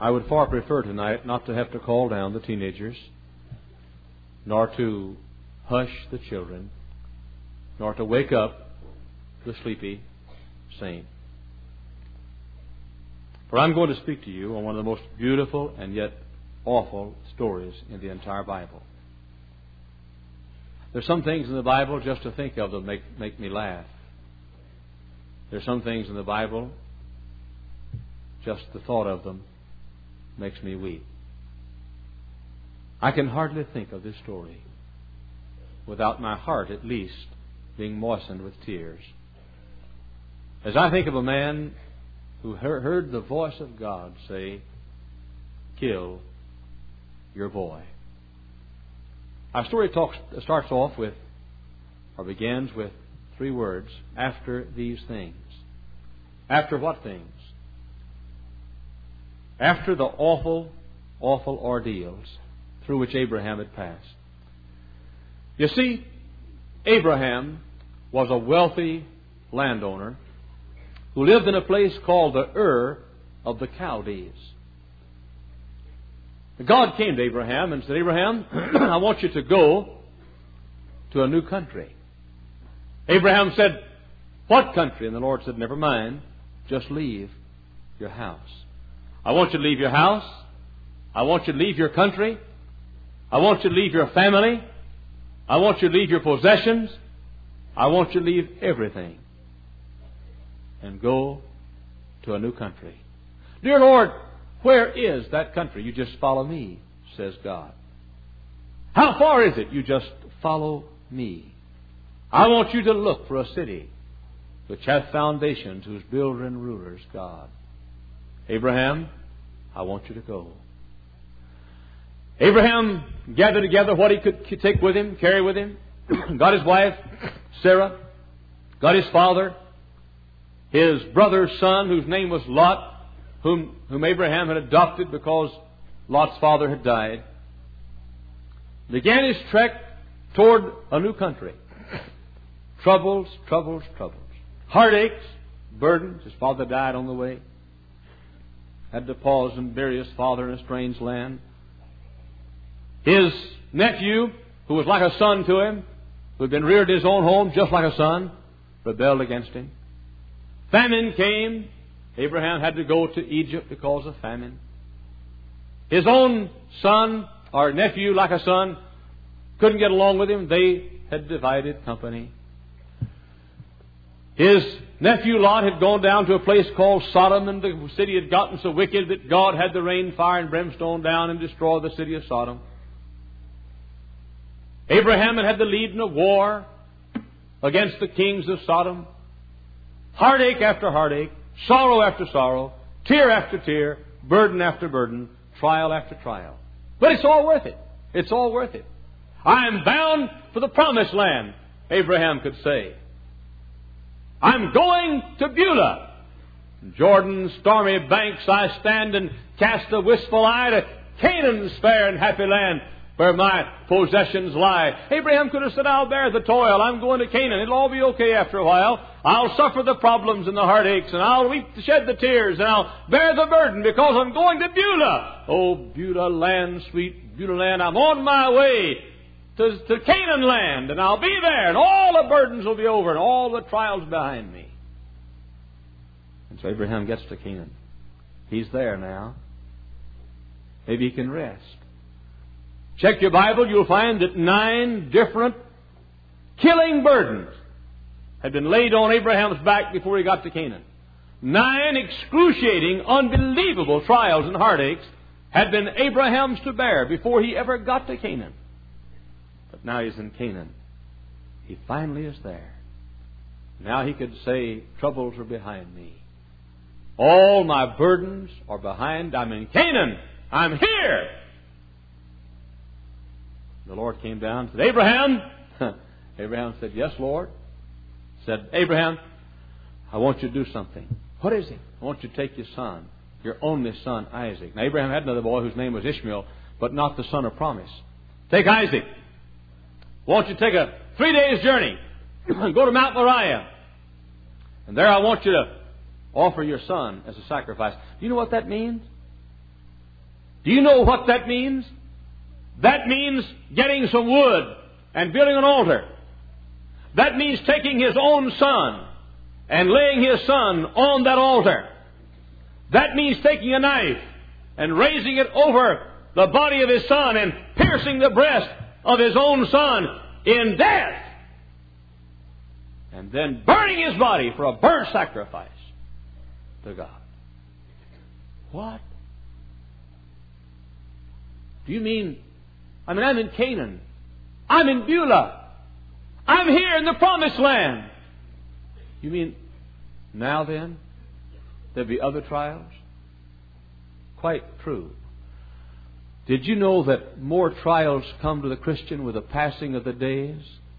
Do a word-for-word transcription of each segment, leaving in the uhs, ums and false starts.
I would far prefer tonight not to have to call down the teenagers, nor to hush the children, nor to wake up the sleepy saint. For I'm going to speak to you on one of the most beautiful and yet awful stories in the entire Bible. There's some things in the Bible just to think of them make, make me laugh. There's some things in the Bible, just the thought of them makes me weep. I can hardly think of this story without my heart at least being moistened with tears. As I think of a man who heard the voice of God say, "Kill your boy." Our story talks, starts off with, or begins with, three words: after these things. After what things? After the awful, awful ordeals through which Abraham had passed. You see, Abraham was a wealthy landowner who lived in a place called the Ur of the Chaldees. God came to Abraham and said, "Abraham, I want you to go to a new country." Abraham said, "What country?" And the Lord said, "Never mind, just leave your house. I want you to leave your house. I want you to leave your country. I want you to leave your family. I want you to leave your possessions. I want you to leave everything and go to a new country." "Dear Lord, where is that country?" "You just follow me," says God. "How far is it?" "You just follow me. I want you to look for a city which hath foundations, whose builder and ruler is God." "Abraham, I want you to go." Abraham gathered together what he could take with him, carry with him. Got his wife, Sarah. Got his father, his brother's son, whose name was Lot, whom, whom Abraham had adopted because Lot's father had died. Began his trek toward a new country. Troubles, troubles, troubles. Heartaches, burdens. His father died on the way. Had to pause and bury his father in a strange land. His nephew, who was like a son to him, who had been reared in his own home just like a son, rebelled against him. Famine came. Abraham had to go to Egypt because of famine. His own son, or nephew like a son, couldn't get along with him. They had divided company. His nephew Lot had gone down to a place called Sodom, and the city had gotten so wicked that God had to rain fire and brimstone down and destroy the city of Sodom. Abraham had had to lead in a war against the kings of Sodom. Heartache after heartache, sorrow after sorrow, tear after tear, burden after burden, trial after trial. But it's all worth it. It's all worth it. "I am bound for the promised land," Abraham could say. "I'm going to Beulah. Jordan's stormy banks I stand and cast a wistful eye to Canaan's fair and happy land, where my possessions lie." Abraham could have said, "I'll bear the toil. I'm going to Canaan. It'll all be okay after a while. I'll suffer the problems and the heartaches, and I'll weep, shed the tears, and I'll bear the burden because I'm going to Beulah. Oh, Beulah land, sweet Beulah land, I'm on my way to, to Canaan land, and I'll be there, and all the burdens will be over, and all the trials behind me." And so Abraham gets to Canaan. He's there now. Maybe he can rest. Check your Bible, you'll find that nine different killing burdens had been laid on Abraham's back before he got to Canaan. Nine excruciating, unbelievable trials and heartaches had been Abraham's to bear before he ever got to Canaan. But now he's in Canaan. He finally is there. Now he could say, "Troubles are behind me. All my burdens are behind. I'm in Canaan. I'm here." The Lord came down and said, "Abraham." Abraham said, "Yes, Lord." Said, "Abraham, I want you to do something." "What is it?" "I want you to take your son, your only son, Isaac." Now, Abraham had another boy whose name was Ishmael, but not the son of promise. "Take Isaac. I want you to take a three days journey and go to Mount Moriah. And there I want you to offer your son as a sacrifice." Do you know what that means? Do you know what that means? That means getting some wood and building an altar. That means taking his own son and laying his son on that altar. That means taking a knife and raising it over the body of his son and piercing the breast of his own son in death. And then burning his body for a burnt sacrifice to God. What? Do you mean, I mean, I'm in Canaan. I'm in Beulah. I'm here in the Promised Land. You mean, now then, there'll be other trials? Quite true. Did you know that more trials come to the Christian with the passing of the days?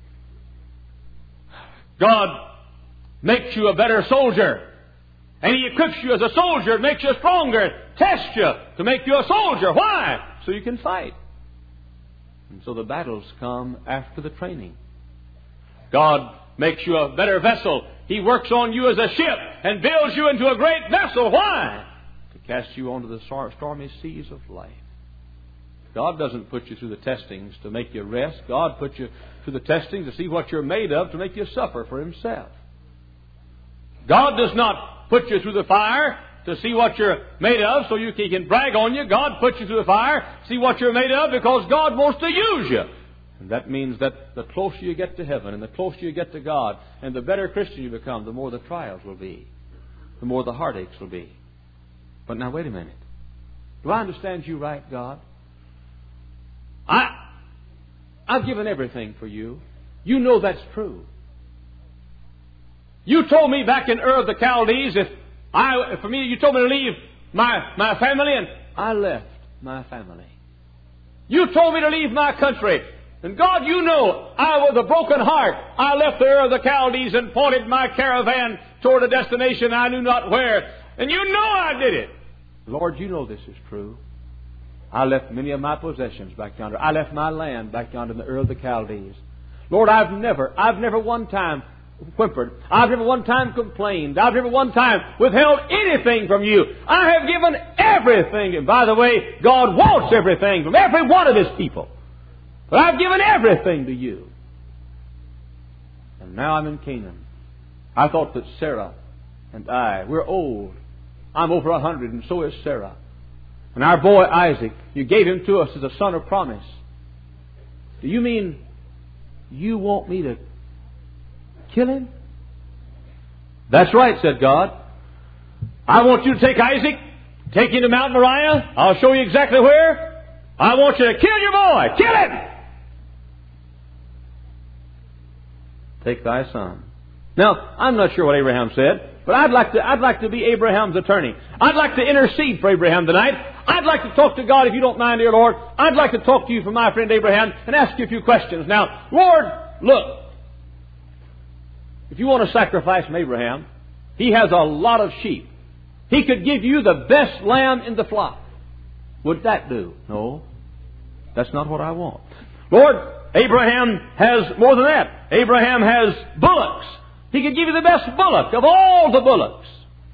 God makes you a better soldier. And He equips you as a soldier, makes you stronger, tests you to make you a soldier. Why? So you can fight. And so the battles come after the training. God makes you a better vessel. He works on you as a ship and builds you into a great vessel. Why? To cast you onto the stormy seas of life. God doesn't put you through the testings to make you rest. God puts you through the testings to see what you're made of, to make you suffer for Himself. God does not put you through the fire to see what you're made of so you can, He can brag on you. God puts you through the fire to see what you're made of because God wants to use you. And that means that the closer you get to heaven and the closer you get to God and the better Christian you become, the more the trials will be. The more the heartaches will be. But now wait a minute. Do I understand you right, God? I, I've given everything for you. You know that's true. You told me back in Ur of the Chaldees, if I, for me, you told me to leave my, my family, and I left my family. You told me to leave my country. And God, you know, I with a broken heart, I left the Ur of the Chaldees and pointed my caravan toward a destination I knew not where. And you know I did it. Lord, you know this is true. I left many of my possessions back yonder. I left my land back yonder in the Ur of the Chaldees. Lord, I've never, I've never one time whimpered. I've never one time complained. I've never one time withheld anything from you. I have given everything. And by the way, God wants everything from every one of His people. But I've given everything to you. And now I'm in Canaan. I thought that Sarah and I, we're old. I'm over a hundred and so is Sarah. And our boy Isaac, you gave him to us as a son of promise. Do you mean you want me to kill him? That's right, said God. I want you to take Isaac, take him to Mount Moriah. I'll show you exactly where. I want you to kill your boy. Kill him! Take thy son. Now, I'm not sure what Abraham said, but I'd like to, I'd like to be Abraham's attorney. I'd like to intercede for Abraham tonight. I'd like to talk to God, if you don't mind, dear Lord. I'd like to talk to you for my friend Abraham and ask you a few questions. Now, Lord, look. If you want to sacrifice from Abraham, he has a lot of sheep. He could give you the best lamb in the flock. Would that do? No. That's not what I want. Lord, Abraham has more than that. Abraham has bullocks. He could give you the best bullock of all the bullocks.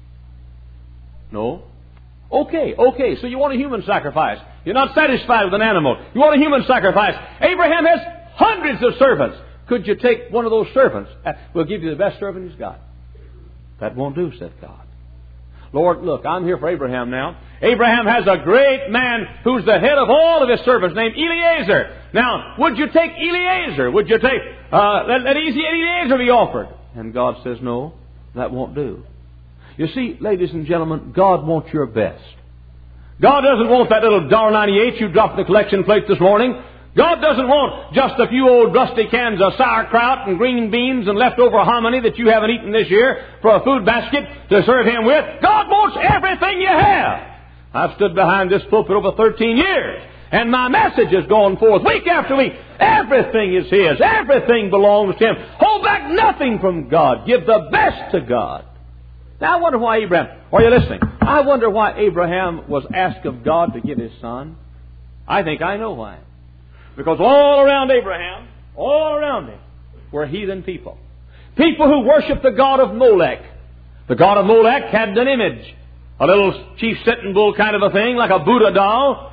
No. Okay, okay. So you want a human sacrifice. You're not satisfied with an animal. You want a human sacrifice. Abraham has hundreds of servants. Could you take one of those servants? We'll give you the best servant he's got. That won't do, said God. Lord, look, I'm here for Abraham now. Abraham has a great man who's the head of all of his servants named Eliezer. Now, would you take Eliezer? Would you take, uh, let, let Eliezer be offered? And God says, no, that won't do. You see, ladies and gentlemen, God wants your best. God doesn't want that little one dollar ninety-eight you dropped in the collection plate this morning. God doesn't want just a few old rusty cans of sauerkraut and green beans and leftover hominy that you haven't eaten this year for a food basket to serve Him with. God wants everything you have. I've stood behind this pulpit over thirteen years, and my message is going forth week after week. Everything is His. Everything belongs to Him. Hold back nothing from God. Give the best to God. Now I wonder why Abraham, are you listening? I wonder why Abraham was asked of God to give his son. I think I know why. Because all around Abraham, all around him, were heathen people. People who worshiped the god of Molech. The god of Molech had an image. A little chief sitting bull kind of a thing, like a Buddha doll.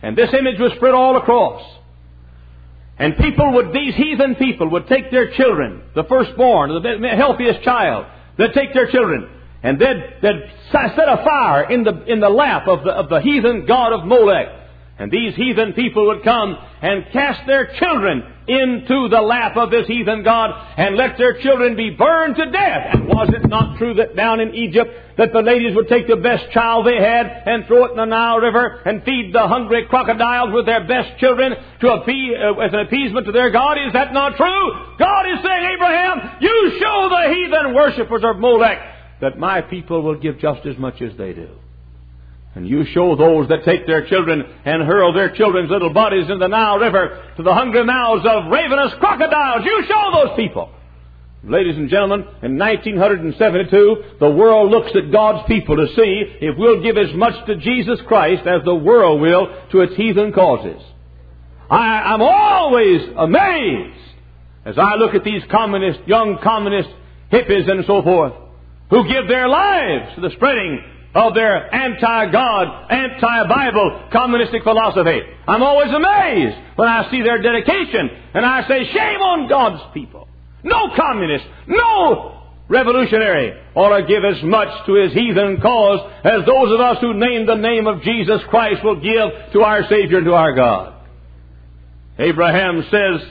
And this image was spread all across. And people would, these heathen people would take their children, the firstborn, the healthiest child, they'd take their children, and they'd, they'd set a fire in the, in the lap of the, of the heathen god of Molech. And these heathen people would come and cast their children into the lap of this heathen god and let their children be burned to death. And was it not true that down in Egypt that the ladies would take the best child they had and throw it in the Nile River and feed the hungry crocodiles with their best children to appease, uh, as an appeasement to their God? Is that not true? God is saying, Abraham, you show the heathen worshippers of Molech that my people will give just as much as they do. And you show those that take their children and hurl their children's little bodies in the Nile River to the hungry mouths of ravenous crocodiles. You show those people. Ladies and gentlemen, in nineteen seventy-two, the world looks at God's people to see if we'll give as much to Jesus Christ as the world will to its heathen causes. I, I'm always amazed as I look at these communist, young communist hippies and so forth, who give their lives to the spreading of their anti-God, anti-Bible, communistic philosophy. I'm always amazed when I see their dedication, and I say, shame on God's people. No communist, no revolutionary ought to give as much to his heathen cause as those of us who name the name of Jesus Christ will give to our Savior and to our God. Abraham says,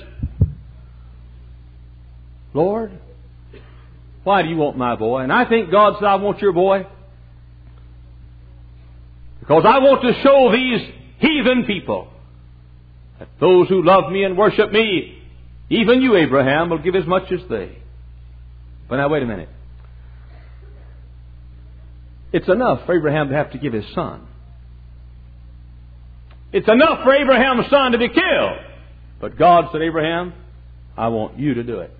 Lord, why do you want my boy? And I think God said, I want your boy because I want to show these heathen people that those who love me and worship me, even you, Abraham, will give as much as they. But now, wait a minute. It's enough for Abraham to have to give his son. It's enough for Abraham's son to be killed. But God said, Abraham, I want you to do it.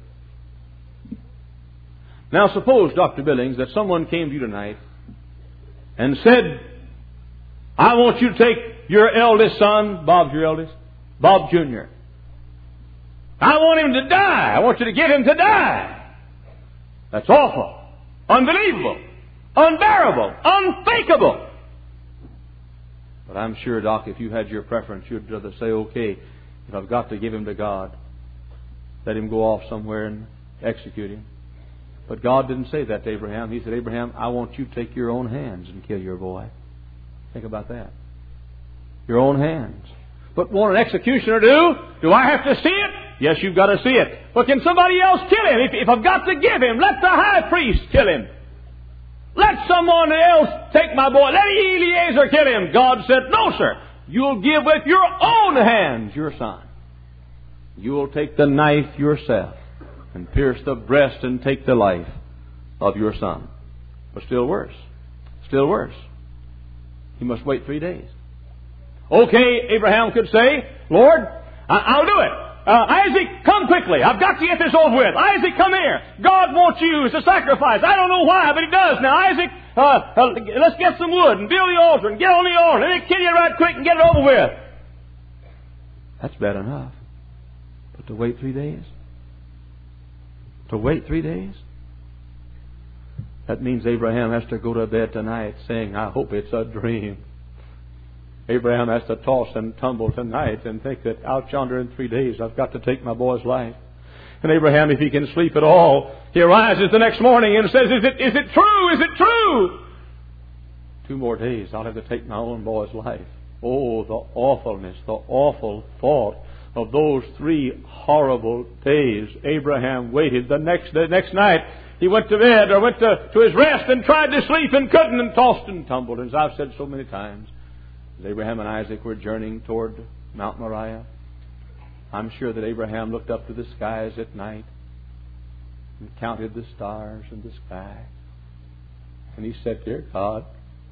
Now, suppose, Doctor Billings, that someone came to you tonight and said, I want you to take your eldest son, Bob's your eldest, Bob Junior I want him to die. I want you to get him to die. That's awful, unbelievable, unbearable, unthinkable. But I'm sure, Doc, if you had your preference, you'd rather say, okay, if I've got to give him to God, let him go off somewhere and execute him. But God didn't say that to Abraham. He said, Abraham, I want you to take your own hands and kill your boy. Think about that. Your own hands. But what an executioner do? Do I have to see it? Yes, you've got to see it. But can somebody else kill him? If, if I've got to give him, let the high priest kill him. Let someone else take my boy. Let Eliezer kill him. God said, no, sir. You'll give with your own hands your son. You will take the knife yourself and pierce the breast and take the life of your son. But still worse. Still worse. He must wait three days. Okay, Abraham could say, Lord, I- I'll do it. Uh, Isaac, come quickly. I've got to get this over with. Isaac, come here. God wants you as a sacrifice. I don't know why, but He does. Now, Isaac, uh, uh, let's get some wood and build the altar and get on the altar. Let me kill you right quick and get it over with. That's bad enough. But to wait three days? To wait three days? That means Abraham has to go to bed tonight saying, I hope it's a dream. Abraham has to toss and tumble tonight and think that out yonder in three days I've got to take my boy's life. And Abraham, if he can sleep at all, he arises the next morning and says, Is it, is it true? Is it true? Two more days, I'll have to take my own boy's life. Oh, the awfulness, the awful thought of those three horrible days. Abraham waited. The next, the next night, he went to bed or went to, to his rest and tried to sleep and couldn't and tossed and tumbled. As I've said so many times, as Abraham and Isaac were journeying toward Mount Moriah, I'm sure that Abraham looked up to the skies at night and counted the stars in the sky. And he said, Dear God,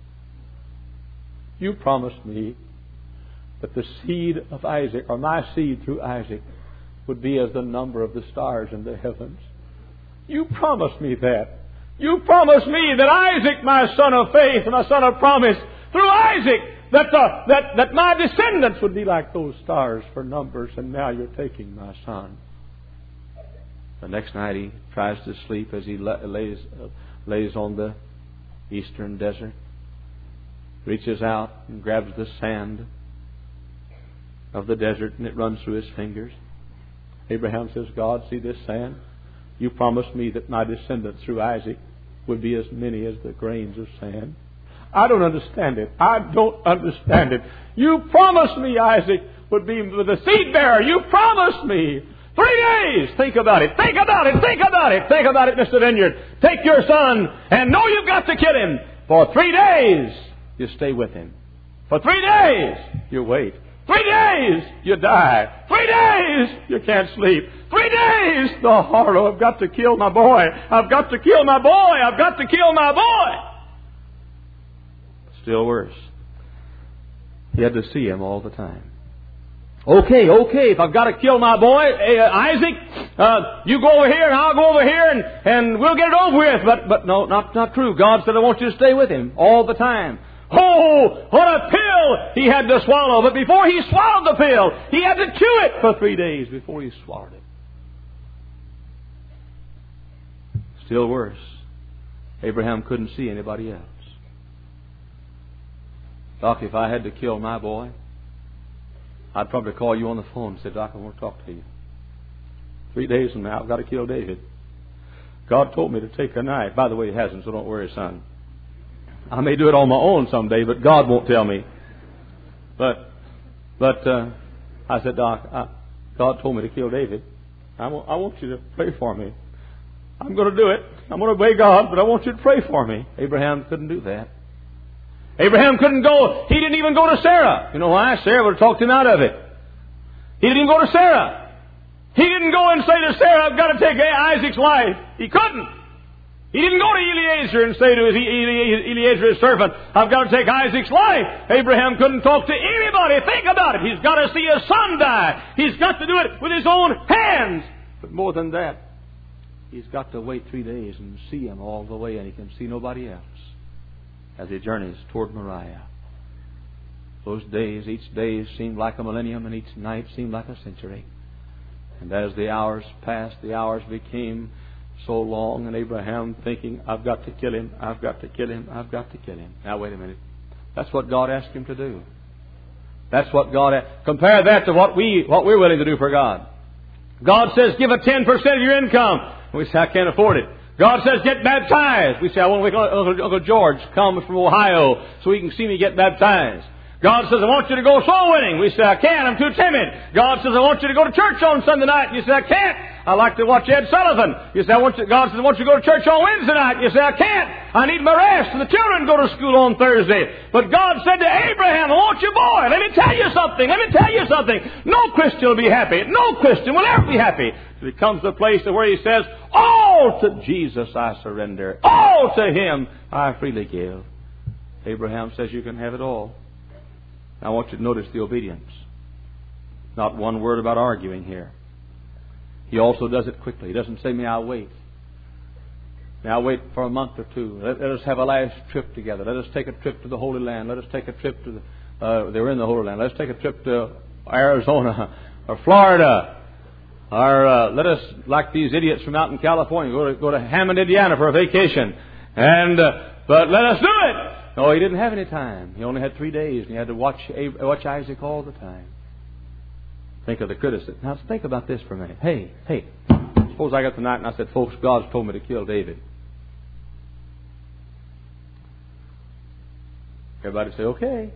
You promised me that the seed of Isaac, or my seed through Isaac, would be as the number of the stars in the heavens. You promised me that. You promised me that Isaac, my son of faith, my son of promise, through Isaac, that, the, that, that my descendants would be like those stars for numbers, and now You're taking my son. The next night he tries to sleep as he lays, uh, lays on the eastern desert, reaches out and grabs the sand of the desert, and it runs through his fingers. Abraham says, God, see this sand? You promised me that my descendants through Isaac would be as many as the grains of sand. I don't understand it. I don't understand it. You promised me Isaac would be the seed bearer. You promised me. Three days. Think about it. Think about it. Think about it. Think about it, Mister Vineyard. Take your son and know you've got to kill him. For three days, you stay with him. For three days, you wait. Three days, you die. Three days, you can't sleep. Three days, the horror. I've got to kill my boy. I've got to kill my boy. I've got to kill my boy. Still worse. He had to see him all the time. Okay, okay, if I've got to kill my boy, uh, Isaac, uh, you go over here and I'll go over here and, and we'll get it over with. But, but no, not, not true. God said, I want you to stay with him all the time. Oh, what a pill he had to swallow. But before he swallowed the pill, he had to chew it for three days before he swallowed it. Still worse, Abraham couldn't see anybody else. Doc, if I had to kill my boy, I'd probably call you on the phone and say, Doc, I want to talk to you. Three days from now, I've got to kill David. God told me to take a knife. By the way, He hasn't, so don't worry, son. I may do it on my own someday, but God won't tell me. But, but uh, I said, Doc, I, God told me to kill David. I want, I want you to pray for me. I'm going to do it. I'm going to obey God, but I want you to pray for me. Abraham couldn't do that. Abraham couldn't go. He didn't even go to Sarah. You know why? Sarah would have talked him out of it. He didn't even go to Sarah. He didn't go and say to Sarah, I've got to take Isaac's wife. He couldn't. He didn't go to Eliezer and say to his Eliezer, his servant, I've got to take Isaac's wife. Abraham couldn't talk to anybody. Think about it. He's got to see his son die. He's got to do it with his own hands. But more than that, he's got to wait three days and see him all the way, and he can see nobody else as he journeys toward Moriah. Those days, each day seemed like a millennium, and each night seemed like a century. And as the hours passed, the hours became so long, and Abraham thinking, I've got to kill him, I've got to kill him, I've got to kill him. Now wait a minute. That's what God asked him to do. That's what God asked. Compare that to what, we, what we're willing to do for God. God says, give a ten percent of your income. We say, I can't afford it. God says, get baptized. We say, I want to make Uncle, Uncle George come from Ohio so he can see me get baptized. God says, I want you to go soul winning. We say, I can't. I'm too timid. God says, I want you to go to church on Sunday night. You say, I can't. I like to watch Ed Sullivan. You say, I want you, God says, I want you to go to church on Wednesday night. You say, I can't. I need my rest. And the children go to school on Thursday. But God said to Abraham, I want you, boy. Let me tell you something. Let me tell you something. No Christian will be happy. No Christian will ever be happy. It comes to a place where he says, all to Jesus I surrender. All to Him I freely give. Abraham says, you can have it all. Now I want you to notice the obedience. Not one word about arguing here. He also does it quickly. He doesn't say, may I wait? May I wait for a month or two? Let, let us have a last trip together. Let us take a trip to the Holy Land. Let us take a trip to the, uh, they were in the Holy Land. Let us take a trip to Arizona or Florida. Or uh, let us, like these idiots from out in California, go to, go to Hammond, Indiana for a vacation. And, uh, but let us do it. No, he didn't have any time. He only had three days, and he had to watch watch Isaac all the time. Think of the criticism. Now, think about this for a minute. Hey, hey, suppose I got the night and I said, folks, God's told me to kill David. Everybody say, okay.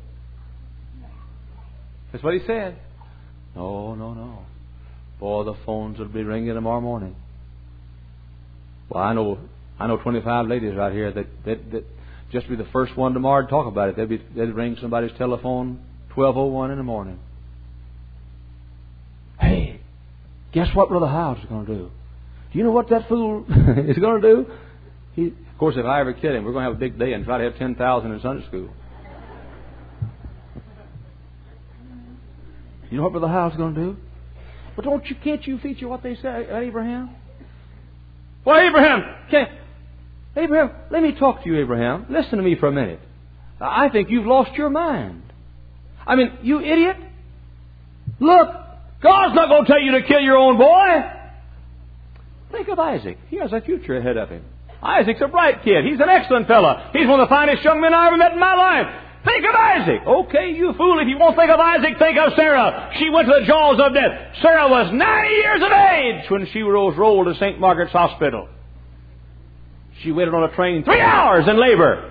That's what he said. No, no, no. Boy, the phones will be ringing tomorrow morning. Well, I know, I know twenty-five ladies right here that that that. Just be the first one tomorrow to talk about it. They'd, be, they'd ring somebody's telephone twelve oh one in the morning. Hey, guess what Brother Howes is going to do? Do you know what that fool is going to do? He, of course, if I ever kid him, we're going to have a big day and try to have ten thousand in Sunday school. You know what Brother Howes is going to do? But don't you, can't you feature what they say at Abraham? Well, Abraham, can't... Abraham, let me talk to you, Abraham. Listen to me for a minute. I think you've lost your mind. I mean, you idiot. Look, God's not going to tell you to kill your own boy. Think of Isaac. He has a future ahead of him. Isaac's a bright kid. He's an excellent fellow. He's one of the finest young men I ever met in my life. Think of Isaac. Okay, you fool. If you won't think of Isaac, think of Sarah. She went to the jaws of death. Sarah was ninety years of age when she was rolled to Saint Margaret's Hospital. She waited on a train three hours in labor.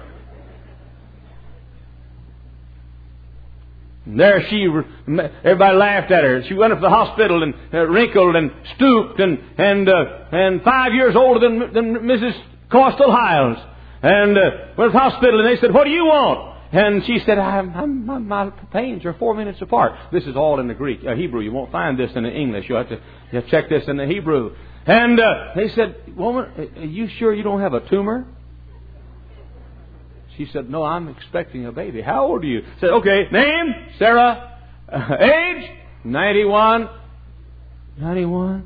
And there she, everybody laughed at her. She went up to the hospital and uh, wrinkled and stooped and and uh, and five years older than, than Missus Corstal Hiles. And uh, went to the hospital and they said, "What do you want?" And she said, I'm, I'm, my, my pains are four minutes apart. This is all in the Greek, uh, Hebrew. You won't find this in the English. You'll have to, you have to check this in the Hebrew. And uh, they said, "Woman, are you sure you don't have a tumor?" She said, "No, I'm expecting a baby." "How old are you?" Said, "Okay, name, Sarah, uh, age, ninety-one. ninety-one.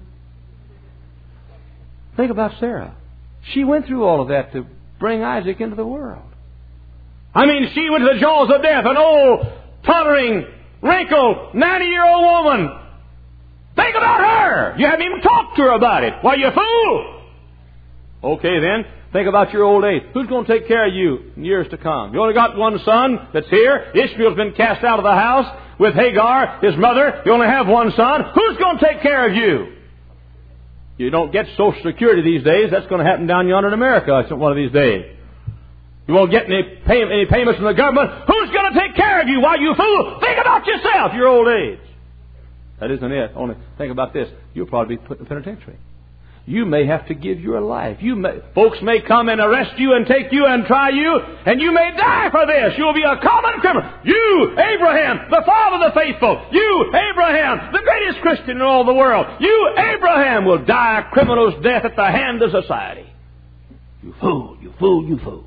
Think about Sarah. She went through all of that to bring Isaac into the world. I mean, she went to the jaws of death, an old, tottering, wrinkled, ninety-year-old woman. Think about her. You haven't even talked to her about it. Why, you fool! Okay, then, think about your old age. Who's going to take care of you in years to come? You only got one son that's here. Ishmael's been cast out of the house with Hagar, his mother. You only have one son. Who's going to take care of you? You don't get Social Security these days. That's going to happen down yonder in America one of these days. You won't get any, pay, any payments from the government. Who's going to take care of you? Why, you fool? Think about yourself, your old age. That isn't it. Only think about this. You'll probably be put in the penitentiary. You may have to give your life. You may, folks may come and arrest you and take you and try you, and you may die for this. You'll be a common criminal. You, Abraham, the father of the faithful. You, Abraham, the greatest Christian in all the world. You, Abraham, will die a criminal's death at the hand of society. You fool, you fool, you fool.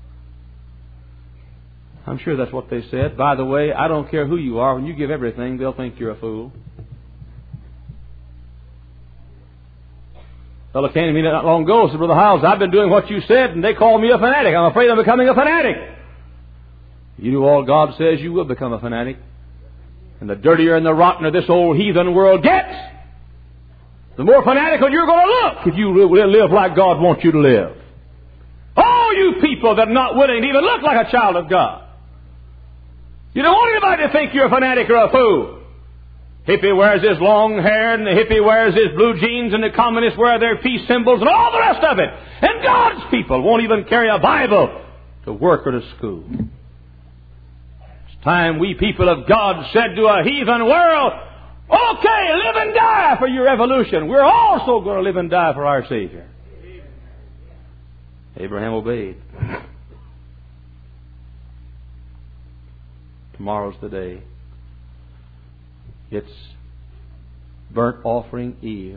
I'm sure that's what they said. By the way, I don't care who you are. When you give everything, they'll think you're a fool. A fellow came to me not long ago and said, "Brother Hiles, I've been doing what you said, and they call me a fanatic. I'm afraid I'm becoming a fanatic." You do all God says, you will become a fanatic. And the dirtier and the rottener this old heathen world gets, the more fanatical you're going to look if you live like God wants you to live. All you people that are not willing to even look like a child of God. You don't want anybody to think you're a fanatic or a fool. Hippie wears his long hair, and the hippie wears his blue jeans, and the communists wear their peace symbols, and all the rest of it. And God's people won't even carry a Bible to work or to school. It's time we people of God said to a heathen world, "Okay, live and die for your evolution. We're also going to live and die for our Savior." Abraham obeyed. Tomorrow's the day. It's burnt offering Eve.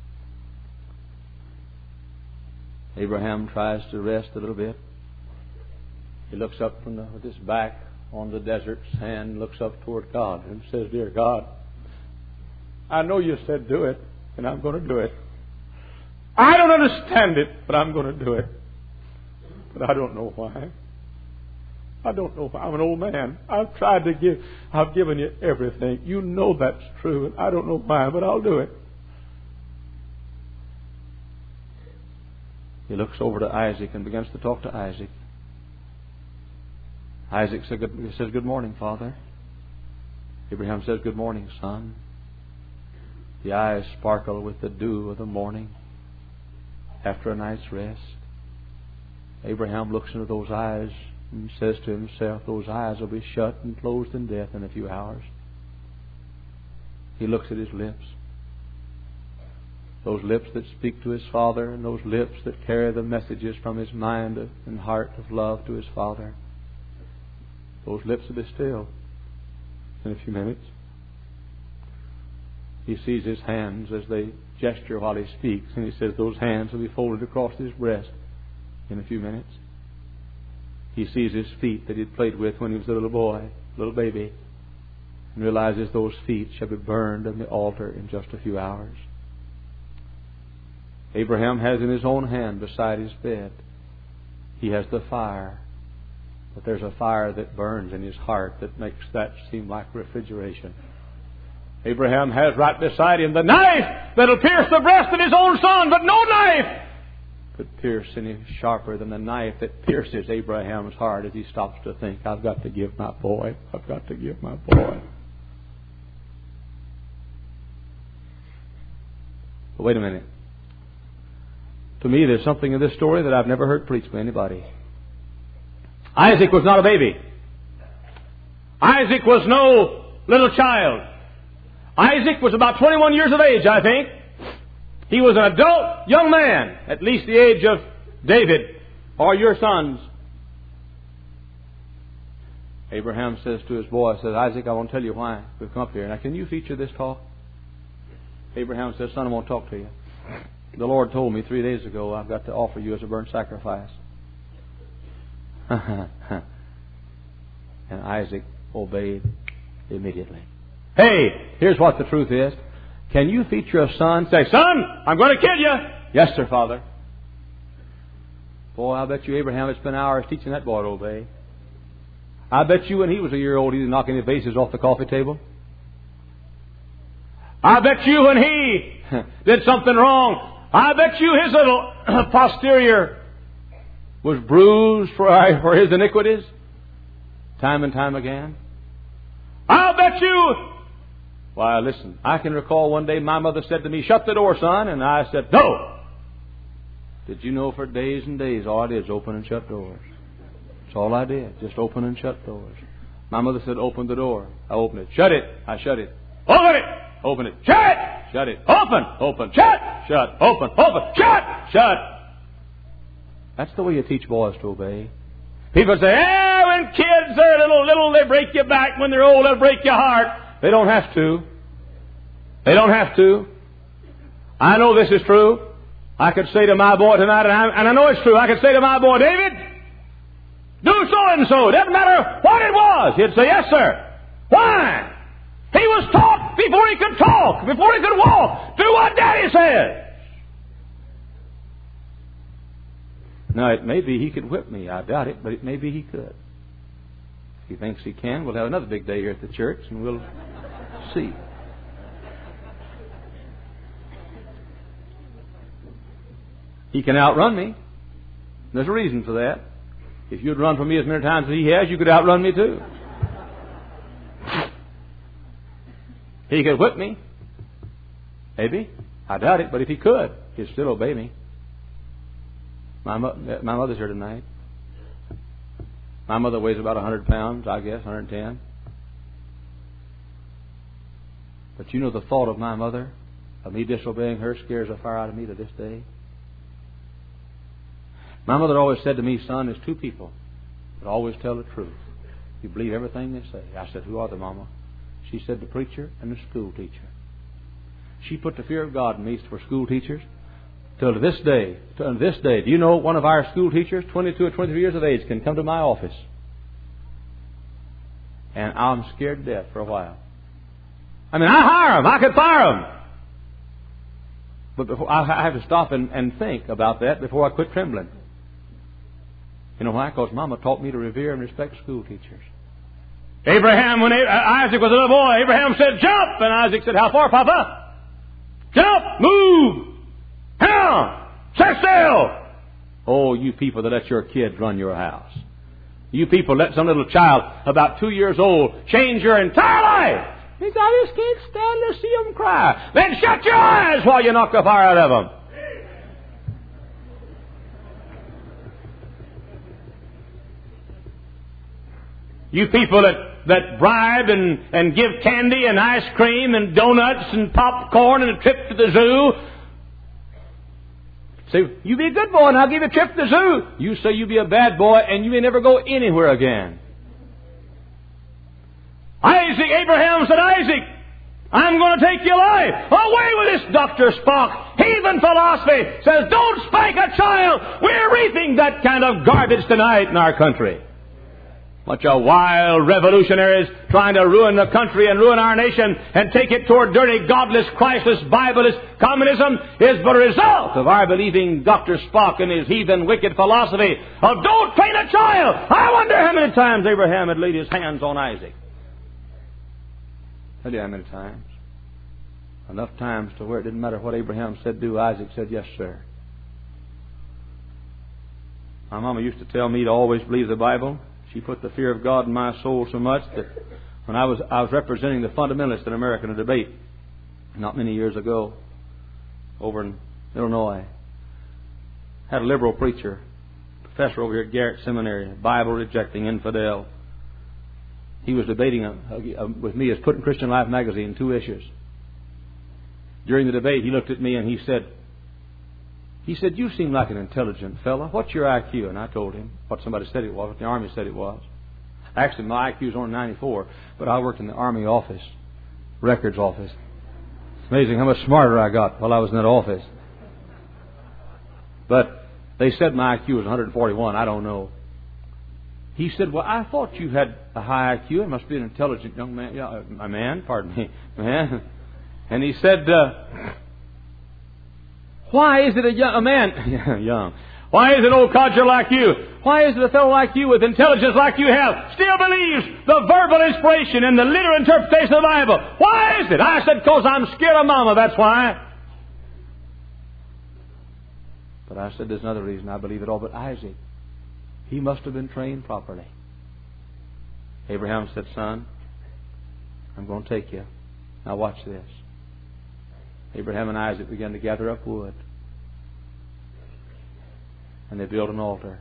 Abraham tries to rest a little bit. He looks up from the, with his back on the desert sand, looks up toward God and says, "Dear God, I know you said do it, and I'm going to do it. I don't understand it, but I'm going to do it. But I don't know why. I don't know why. I'm an old man. I've tried to give, I've given you everything. You know that's true, and I don't know why, but I'll do it." He looks over to Isaac and begins to talk to Isaac. Isaac says, "Good morning, Father." Abraham says, "Good morning, son." The eyes sparkle with the dew of the morning after a night's rest. Abraham looks into those eyes and says to himself, those eyes will be shut and closed in death in a few hours. He looks at his lips. Those lips that speak to his Father, and those lips that carry the messages from his mind and heart of love to his Father. Those lips will be still in a few minutes. He sees his hands as they gesture while he speaks, and he says those hands will be folded across his breast in a few minutes. He sees his feet that he'd played with when he was a little boy, little baby, and realizes those feet shall be burned on the altar in just a few hours. Abraham has in his own hand beside his bed, he has the fire. But there's a fire that burns in his heart that makes that seem like refrigeration. Abraham has right beside him the knife that'll pierce the breast of his own son, but no knife could pierce any sharper than the knife that pierces Abraham's heart as he stops to think, I've got to give my boy. I've got to give my boy. But wait a minute. To me, there's something in this story that I've never heard preached by anybody. Isaac was not a baby. Isaac was no little child. Isaac was about twenty-one years of age, I think. He was an adult young man, at least the age of David or your sons. Abraham says to his boy, says, Isaac, I want to tell you why we've come up here. Now, can you feature this talk? Abraham says, son, I want to talk to you. The Lord told me three days ago I've got to offer you as a burnt sacrifice. And Isaac obeyed immediately. Hey, here's what the truth is. Can you feature a son? Say, son, I'm going to kill you. Yes, sir, Father. Boy, I bet you Abraham had spent hours teaching that boy to obey. I bet you when he was a year old he was knocking the vases off the coffee table. I bet you when he did something wrong, I bet you his little posterior was bruised for, for his iniquities. Time and time again. I'll bet you. Why, listen, I can recall one day my mother said to me, shut the door, son. And I said, no. Did you know for days and days all I did is open and shut doors. That's all I did. Just open and shut doors. My mother said, open the door. I opened it. Shut it. I shut it. Open it. Open it. Shut it. Shut it. Open. Open. Shut. Shut. Open. Open. Shut. Shut. That's the way you teach boys to obey. People say, eh, when kids are little, little, they break your back. When they're old, they'll break your heart. They don't have to. They don't have to. I know this is true. I could say to my boy tonight, and I, and I know it's true, I could say to my boy, David, do so and so. Doesn't matter what it was. He'd say, yes, sir. Why? He was taught before he could talk, before he could walk. Do what Daddy says. Now, it may be he could whip me. I doubt it, but it may be he could. If he thinks he can, we'll have another big day here at the church, and we'll see. He can outrun me. There's a reason for that. If you'd run from me as many times as he has, you could outrun me too. He could whip me. Maybe. I doubt it, but if he could, he'd still obey me. My, mo- my mother's here tonight. My mother weighs about one hundred pounds, I guess, one hundred ten. But you know the thought of my mother, of me disobeying her, scares the fire out of me to this day. My mother always said to me, son, there's two people that always tell the truth. You believe everything they say. I said, who are they, Mama? She said, the preacher and the school teacher. She put the fear of God in me for school teachers. Till to this day, to this day, do you know one of our school teachers, twenty-two or twenty-three years of age, can come to my office, and I'm scared to death for a while. I mean, I hire them. I could fire them. But before, I have to stop and, and think about that before I quit trembling. You know why? Because Mama taught me to revere and respect school teachers. Abraham, when Isaac was a little boy, Abraham said, jump! And Isaac said, how far, Papa? Jump! Move! Down! Sit still! Oh, you people that let your kids run your house. You people let some little child about two years old change your entire life. He said, I just can't stand to see them cry. Then shut your eyes while you knock the fire out of them. You people that, that bribe and, and give candy and ice cream and donuts and popcorn and a trip to the zoo. Say, you be a good boy and I'll give you a trip to the zoo. You say you be a bad boy and you may never go anywhere again. Isaac, Abraham said, Isaac, I'm going to take your life. Away with this Doctor Spock. Heathen philosophy says, don't spank a child. We're reaping that kind of garbage tonight in our country. Bunch of wild revolutionaries trying to ruin the country and ruin our nation and take it toward dirty, godless, Christless, Bibleless communism is but a result of our believing Doctor Spock and his heathen, wicked philosophy of don't train a child. I wonder how many times Abraham had laid his hands on Isaac. I tell you how many times. Enough times to where it didn't matter what Abraham said do, Isaac said, yes, sir. My mama used to tell me to always believe the Bible. She put the fear of God in my soul so much that when I was I was representing the fundamentalists in America in a debate not many years ago over in Illinois, had a liberal preacher, professor over here at Garrett Seminary, Bible-rejecting infidel. He was debating a, a, a, with me as put in Christian Life magazine two issues. During the debate, he looked at me and he said, he said, "You seem like an intelligent fella. What's your I Q?" And I told him what somebody said it was, what the Army said it was. Actually, my I Q is only ninety-four, but I worked in the Army office, records office. It's amazing how much smarter I got while I was in that office. But they said my I Q was one hundred forty-one. I don't know. He said, "Well, I thought you had a high I Q. It must be an intelligent young man." Yeah, a man, pardon me, man. And he said, uh, "Why is it a young a man, young? Why is it old codger like you? Why is it a fellow like you with intelligence like you have still believes the verbal inspiration and the literal interpretation of the Bible? Why is it?" I said, "Because I'm scared of Mama, that's why." But I said, "There's another reason I believe it all." But Isaac, he must have been trained properly. Abraham said, "Son, I'm going to take you. Now watch this." Abraham and Isaac began to gather up wood. And they built an altar.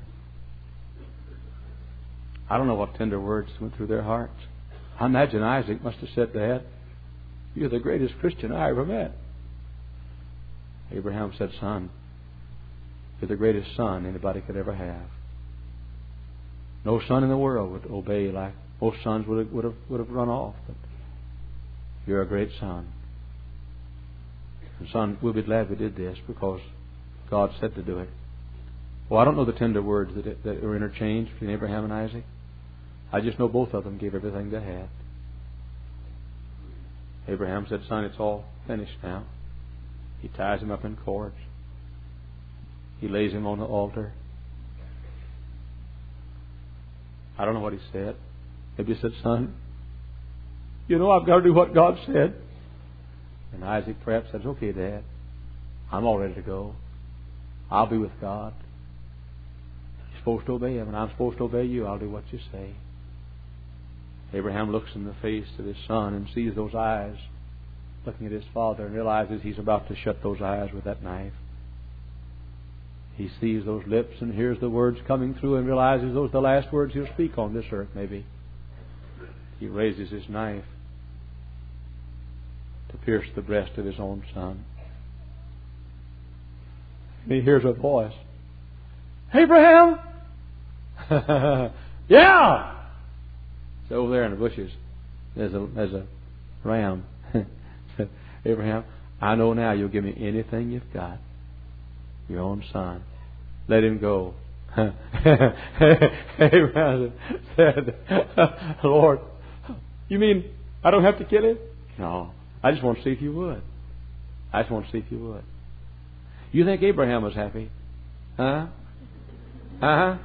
I don't know what tender words went through their hearts. I imagine Isaac must have said, "Dad, you're the greatest Christian I ever met." Abraham said, "Son, you're the greatest son anybody could ever have. No son in the world would obey like most sons would have, would have, would have run off. But you're a great son. And son, we'll be glad we did this because God said to do it." Well, I don't know the tender words that, that were interchanged between Abraham and Isaac. I just know both of them gave everything they had. Abraham said, "Son, it's all finished now." He ties him up in cords. He lays him on the altar. I don't know what he said. Maybe he said, "Son, you know I've got to do what God said." And Isaac perhaps says, "Okay, Dad, I'm all ready to go. I'll be with God. You're supposed to obey Him, and I'm supposed to obey you. I'll do what you say." Abraham looks in the face of his son and sees those eyes looking at his father and realizes he's about to shut those eyes with that knife. He sees those lips and hears the words coming through and realizes those are the last words he'll speak on this earth, maybe. He raises his knife to pierce the breast of his own son. And he hears a voice. "Abraham!" "Yeah!" So over there in the bushes, there's a, there's a ram. Said, "Abraham, I know now you'll give me anything you've got. Your own son. Let him go." Abraham said, "Lord, you mean I don't have to kill him?" "No. I just want to see if you would. I just want to see if you would." You think Abraham was happy? Huh? Uh-huh.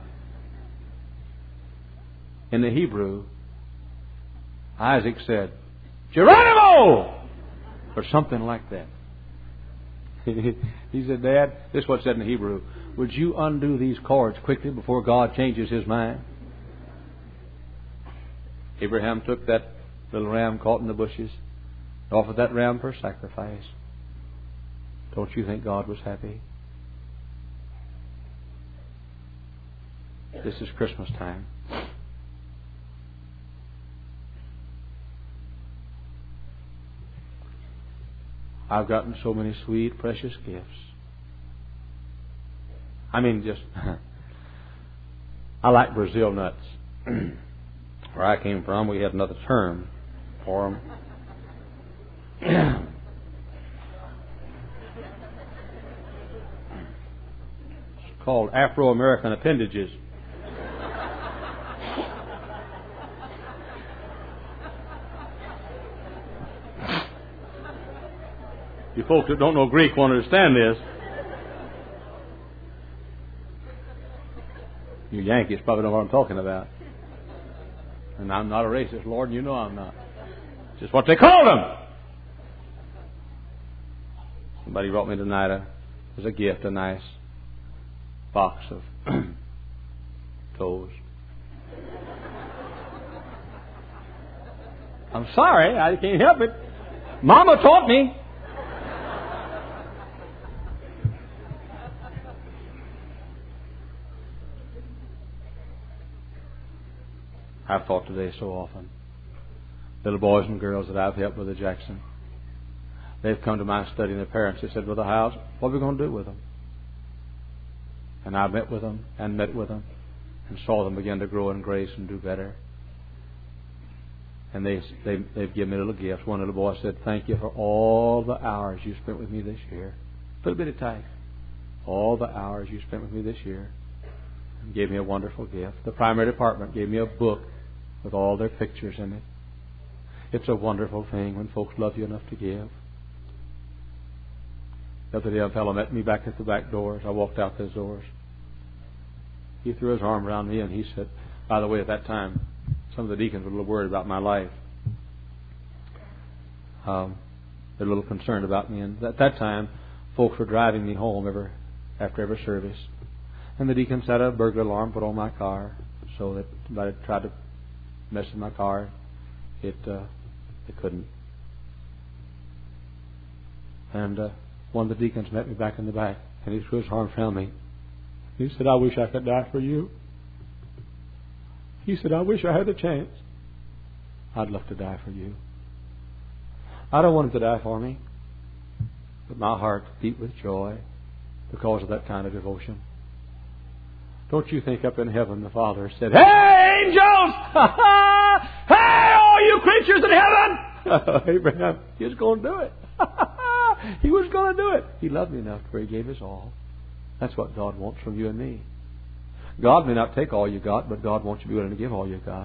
In the Hebrew, Isaac said, "Geronimo!" or something like that. He said, "Dad, this is what's said in the Hebrew. Would you undo these cords quickly before God changes His mind?" Abraham took that little ram caught in the bushes, offered that ram for sacrifice. Don't you think God was happy? This is Christmas time. I've gotten so many sweet, precious gifts. I mean, just, I like Brazil nuts. Where I came from, we had another term for them. It's called Afro-American appendages. You folks that don't know Greek won't understand this. You Yankees probably know what I'm talking about. And I'm not a racist, Lord, and you know I'm not. It's just what they called them. Somebody brought me tonight a, as a gift a nice box of toes. I'm sorry, I can't help it. Mama taught me. I've thought today so often. Little boys and girls that I've helped, Brother Jackson, they've come to my study and their parents, they said, Brother Howes, what are we going to do with them? And I met with them and met with them and saw them begin to grow in grace and do better. And they, they, they've given me little gifts. One little boy said, thank you for all the hours you spent with me this year. Little bitty type. All the hours you spent with me this year. And gave me a wonderful gift. The primary department gave me a book with all their pictures in it. It's a wonderful thing when folks love you enough to give. The other day a fellow met me back at the back doors. I walked out those doors. He threw his arm around me and he said, by the way, at that time, some of the deacons were a little worried about my life. Um, they're a little concerned about me. And at that time, folks were driving me home every, after every service. And the deacons had a burglar alarm put on my car so that if I tried to mess with my car, it uh, they couldn't. And uh, one of the deacons met me back in the back, and he threw his arm around me. He said, I wish I could die for you. He said, I wish I had a chance. I'd love to die for you. I don't want him to die for me, but my heart beat with joy because of that kind of devotion. Don't you think up in heaven the Father said, hey, angels! Hey, all you creatures in heaven! Abraham, he was going to do it. He was going to do it. He loved me enough where he gave his all. That's what God wants from you and me. God may not take all you got, but God wants you to be willing to give all you got.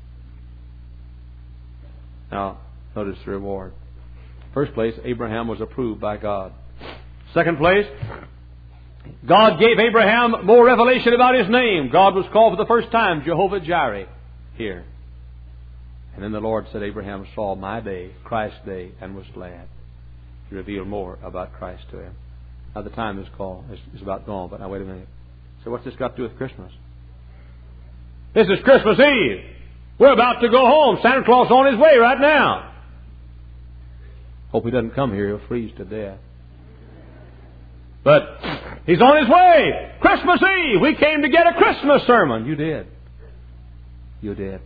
Now, notice the reward. First place, Abraham was approved by God. Second place, God gave Abraham more revelation about his name. God was called for the first time Jehovah Jireh here. And then the Lord said, Abraham saw my day, Christ's day, and was glad. He revealed more about Christ to him. Now the time is called is, is about gone, but now wait a minute. So what's this got to do with Christmas? This is Christmas Eve. We're about to go home. Santa Claus is on his way right now. Hope he doesn't come here. He'll freeze to death. But he's on his way. Christmas Eve. We came to get a Christmas sermon. You did. You did.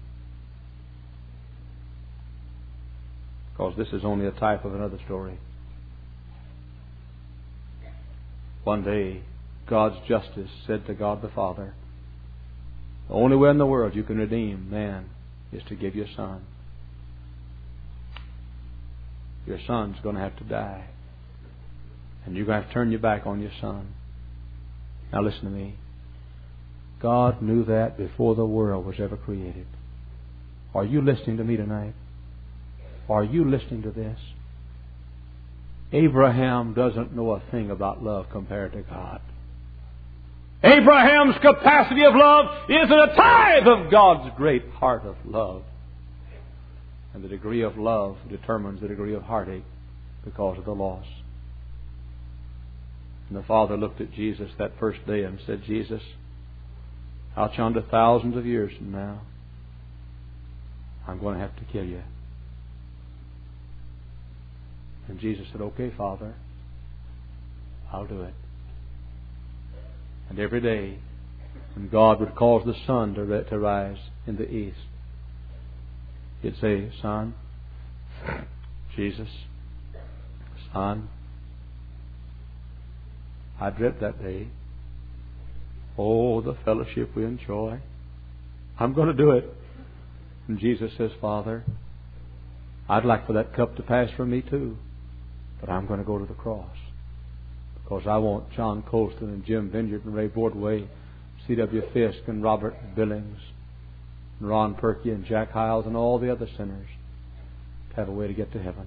Because this is only a type of another story. One day, God's justice said to God the Father, the only way in the world you can redeem man is to give your son. Your son's going to have to die. And you're going to have to turn your back on your son. Now listen to me. God knew that before the world was ever created. Are you listening to me tonight? Are you listening to this? Abraham doesn't know a thing about love compared to God. Abraham's capacity of love isn't a tithe of God's great heart of love. And the degree of love determines the degree of heartache because of the loss. And the Father looked at Jesus that first day and said, Jesus, out yonder thousands of years from now, I'm going to have to kill you. And Jesus said, okay, Father, I'll do it. And every day, when God would cause the sun to, to rise in the east, He'd say, Son, Jesus, Son, I dread that day. Oh, the fellowship we enjoy. I'm going to do it. And Jesus says, Father, I'd like for that cup to pass from me too, but I'm going to go to the cross. Because I want John Colston and Jim Vineyard and Ray Bordway, C W Fisk and Robert Billings, and Ron Perky and Jack Hiles and all the other sinners to have a way to get to heaven.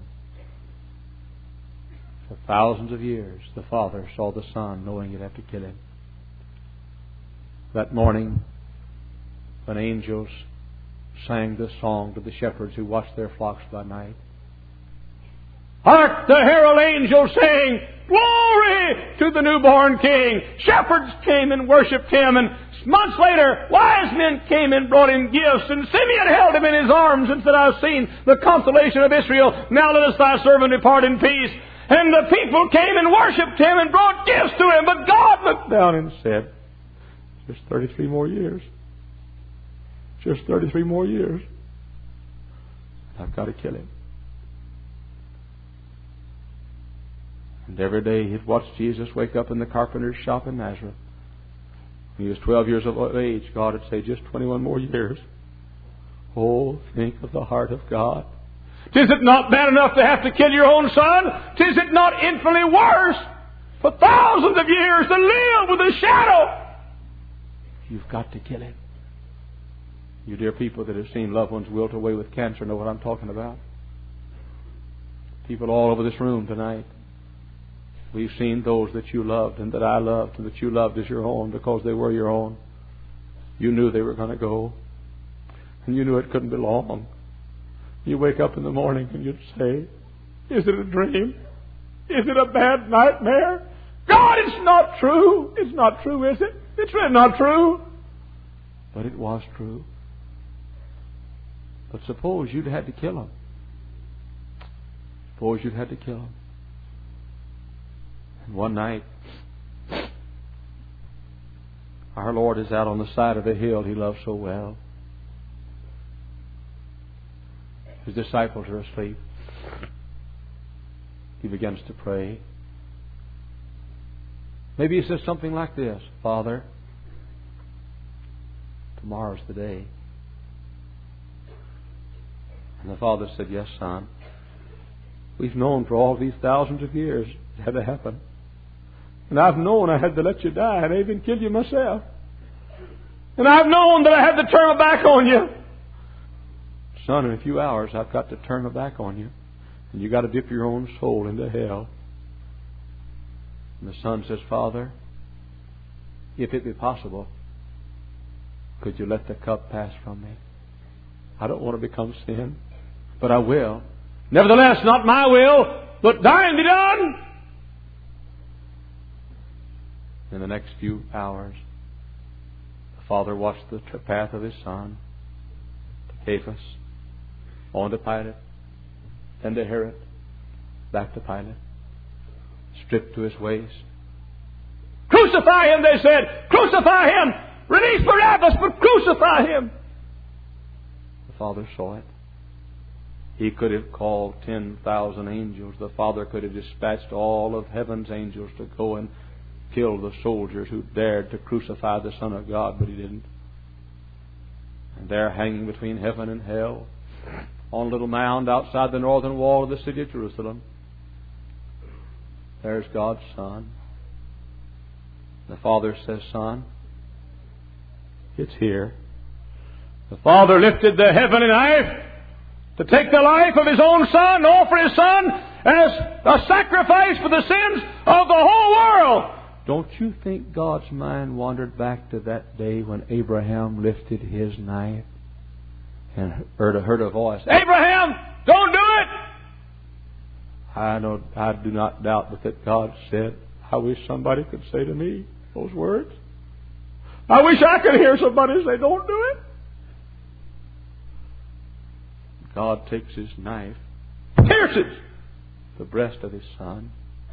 For thousands of years, the Father saw the Son knowing He'd have to kill Him. That morning, when angels sang this song to the shepherds who watched their flocks by night, hark, the herald angels sing, Glory to the newborn King. Shepherds came and worshipped Him, and months later, wise men came and brought Him gifts, and Simeon held Him in his arms and said, I've seen the consolation of Israel. Now let us thy servant depart in peace. And the people came and worshipped Him and brought gifts to Him, but God looked down and said, just thirty-three more years. Just thirty-three more years. I've got to kill Him. And every day he'd watch Jesus wake up in the carpenter's shop in Nazareth. When he was twelve years of age, God would say, just twenty-one more years. Oh, think of the heart of God. Is it not bad enough to have to kill your own son? Is it not infinitely worse for thousands of years to live with a shadow? You've got to kill him. You dear people that have seen loved ones wilt away with cancer know what I'm talking about. People all over this room tonight. We've seen those that you loved and that I loved and that you loved as your own because they were your own. You knew they were going to go. And you knew it couldn't be long. You wake up in the morning and you'd say, is it a dream? Is it a bad nightmare? God, it's not true. It's not true, is it? It's really not true. But it was true. But suppose you'd had to kill him. Suppose you'd had to kill him. And one night, our Lord is out on the side of the hill He loves so well. His disciples are asleep. He begins to pray. Maybe he says something like this, Father, tomorrow's the day. And the Father said, yes, son. We've known for all these thousands of years it had to happen. And I've known I had to let you die and even kill you myself. And I've known that I had to turn my back on you. Son, in a few hours I've got to turn my back on you. And you've got to dip your own soul into hell. And the son says, Father, if it be possible, could you let the cup pass from me? I don't want to become sin, but I will. Nevertheless, not my will, but thine be done. In the next few hours, the Father watched the path of His Son to Cephas, on to Pilate, then to Herod, back to Pilate, stripped to his waist. Crucify him, they said. Crucify him. Release Barabbas, but crucify him. The Father saw it. He could have called ten thousand angels. The Father could have dispatched all of heaven's angels to go and kill the soldiers who dared to crucify the Son of God, but He didn't. And there, hanging between heaven and hell, on a little mound outside the northern wall of the city of Jerusalem, there's God's Son. The Father says, Son, it's here. The Father lifted the heavenly knife to take the life of His own Son, offer His Son as a sacrifice for the sins of the whole world. Don't you think God's mind wandered back to that day when Abraham lifted his knife and heard a, heard a voice, Abraham, don't do it! I know, I do not doubt but that God said, I wish somebody could say to me those words. I wish I could hear somebody say, don't do it. God takes His knife, pierces the breast of His Son.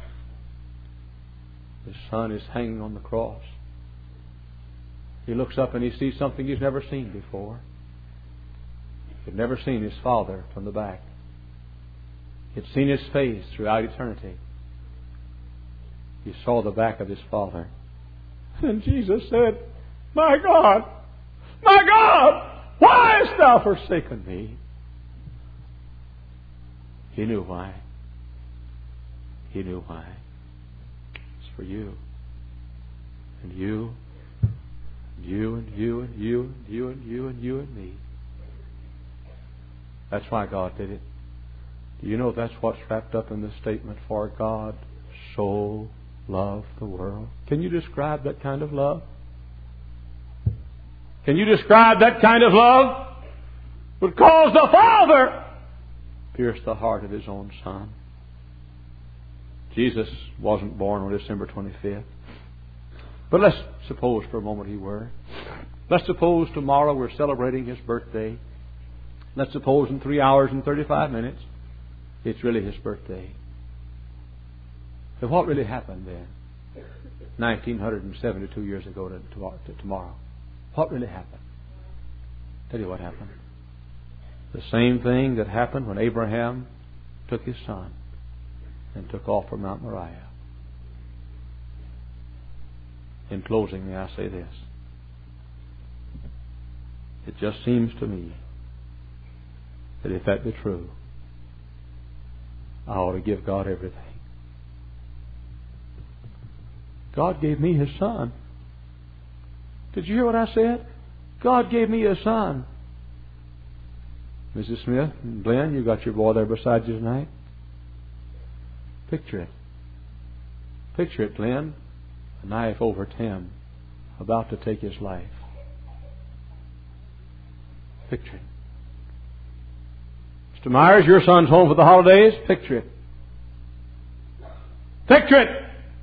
His Son is hanging on the cross. He looks up and he sees something he's never seen before. He'd never seen his Father from the back. He'd seen His face throughout eternity. He saw the back of His Father. And Jesus said, My God, my God, why hast Thou forsaken me? He knew why. He knew why. It's for you. And you. And you and you and you and you and you and you and me. That's why God did it. Do you know that's what's wrapped up in the statement, for God so loved the world? Can you describe that kind of love? Can you describe that kind of love? Because the Father pierced the heart of His own Son. Jesus wasn't born on December twenty-fifth. But let's suppose for a moment He were. Let's suppose tomorrow we're celebrating His birthday. Let's suppose in three hours and thirty-five minutes it's really His birthday. So what really happened then? nineteen seventy-two years ago to tomorrow. What really happened? Tell you what happened. The same thing that happened when Abraham took his son and took off from Mount Moriah. In closing, may I say this. It just seems to me that if that be true, I ought to give God everything. God gave me His Son. Did you hear what I said? God gave me a son. Missus Smith and Glenn, you got your boy there beside you tonight. Picture it. Picture it, Glenn. A knife over Tim, about to take his life. Picture it. Mister Myers, your son's home for the holidays. Picture it. Picture it.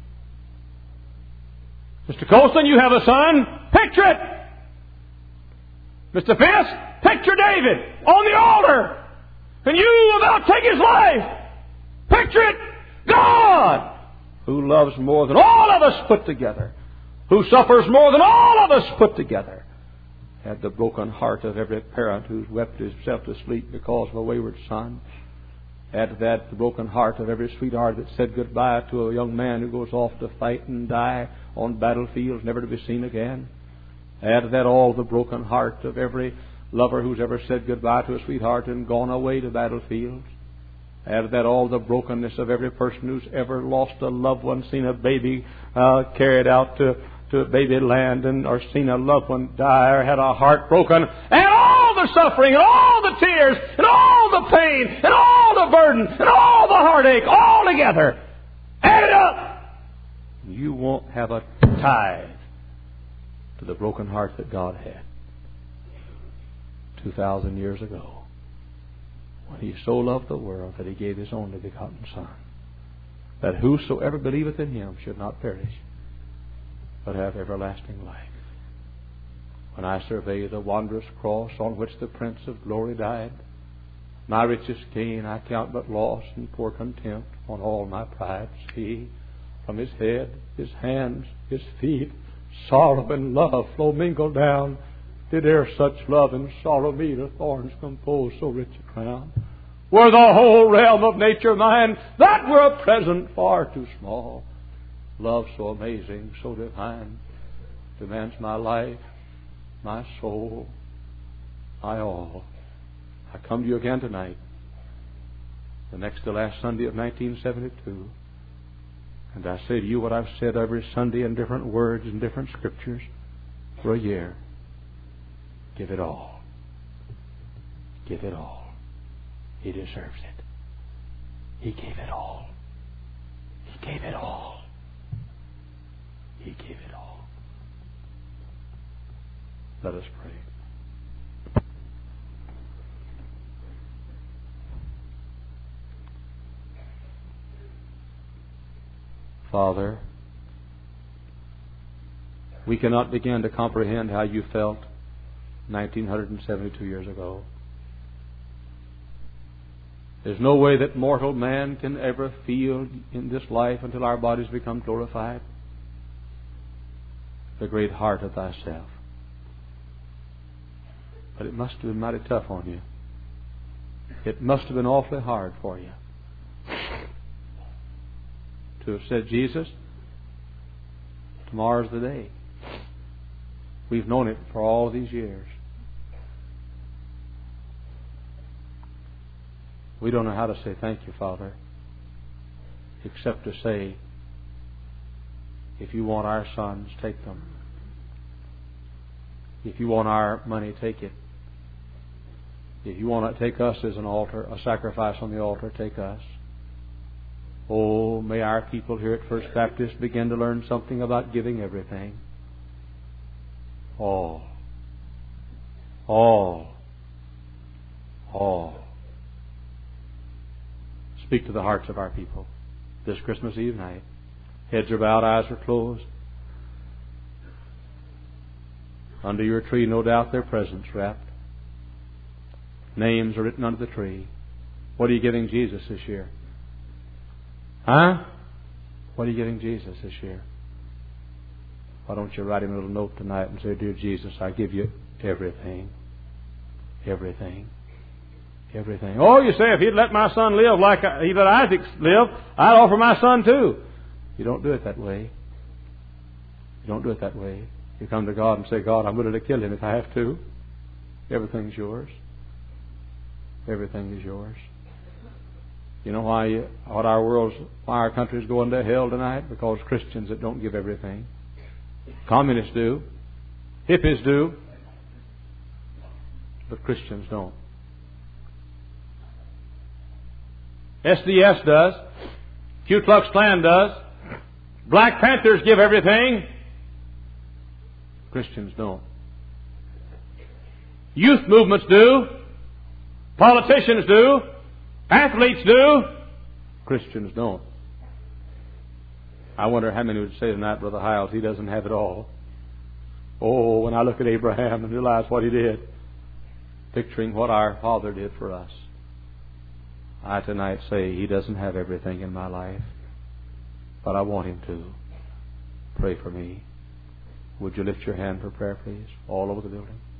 Mister Colston, you have a son. Picture it. Mister Fisk, picture David on the altar, and you about to take his life. Picture it. God, who loves more than all of us put together, who suffers more than all of us put together, had the broken heart of every parent who's wept himself to sleep because of a wayward son. Add to that the broken heart of every sweetheart that said goodbye to a young man who goes off to fight and die on battlefields, never to be seen again. Add to that all the broken heart of every lover who's ever said goodbye to a sweetheart and gone away to battlefields. Add to that all the brokenness of every person who's ever lost a loved one, seen a baby uh, carried out to, to baby land, and or seen a loved one die, or had a heart broken, and all the suffering, and all the tears, and all the pain, and all the burden, and all the heartache, all together. Add it up. You won't have a tithe to the broken heart that God had two thousand years ago, when He so loved the world that He gave His only begotten Son, that whosoever believeth in Him should not perish, but have everlasting life. When I survey the wondrous cross on which the Prince of Glory died, my richest gain I count but loss and pour contempt on all my pride. See, from His head, His hands, His feet, sorrow and love flow mingled down. Did e'er such love and sorrow meet, or thorns compose so rich a crown? Were the whole realm of nature mine, that were a present far too small. Love so amazing, so divine, demands my life, my soul, my all. I come to you again tonight, the next to last Sunday of nineteen seventy-two, and I say to you what I've said every Sunday in different words and different scriptures for a year. Give it all. Give it all. He deserves it. He gave it all. He gave it all. He gave it all. Let us pray. Father, we cannot begin to comprehend how you felt nineteen seventy-two years ago. There's no way that mortal man can ever feel in this life until our bodies become glorified the great heart of thyself. But it must have been mighty tough on you. It must have been awfully hard for you to have said, Jesus, tomorrow's the day. We've known it for all these years. We don't know how to say thank you, Father, except to say, if you want our sons, take them. If you want our money, take it. If you want to take us as an altar, a sacrifice on the altar, take us. Oh, may our people here at First Baptist begin to learn something about giving everything. All. All. All. Speak to the hearts of our people. this Christmas Eve night. Heads are bowed, eyes are closed. Under your tree, no doubt, their presents wrapped. Names are written under the tree. What are you giving Jesus this year? Huh? What are you giving Jesus this year? Why don't you write him a little note tonight and say, Dear Jesus, I give you everything. Everything. Everything. Oh, you say, if he'd let my son live like he let Isaac live, I'd offer my son too. You don't do it that way. You don't do it that way. You come to God and say, God, I'm willing to kill him if I have to. Everything's yours. Everything is yours. You know why you, what our world's, why our country's going to hell tonight? Because Christians that don't give everything. Communists do. Hippies do. But Christians don't. S D S does. Ku Klux Klan does. Black Panthers give everything. Christians don't. Youth movements do. Politicians do. Athletes do. Christians don't. I wonder how many would say tonight, Brother Hiles, he doesn't have it all. Oh, when I look at Abraham and realize what he did, picturing what our Father did for us, I tonight say he doesn't have everything in my life, but I want him to. Pray for me. Would you lift your hand for prayer, please? All over the building.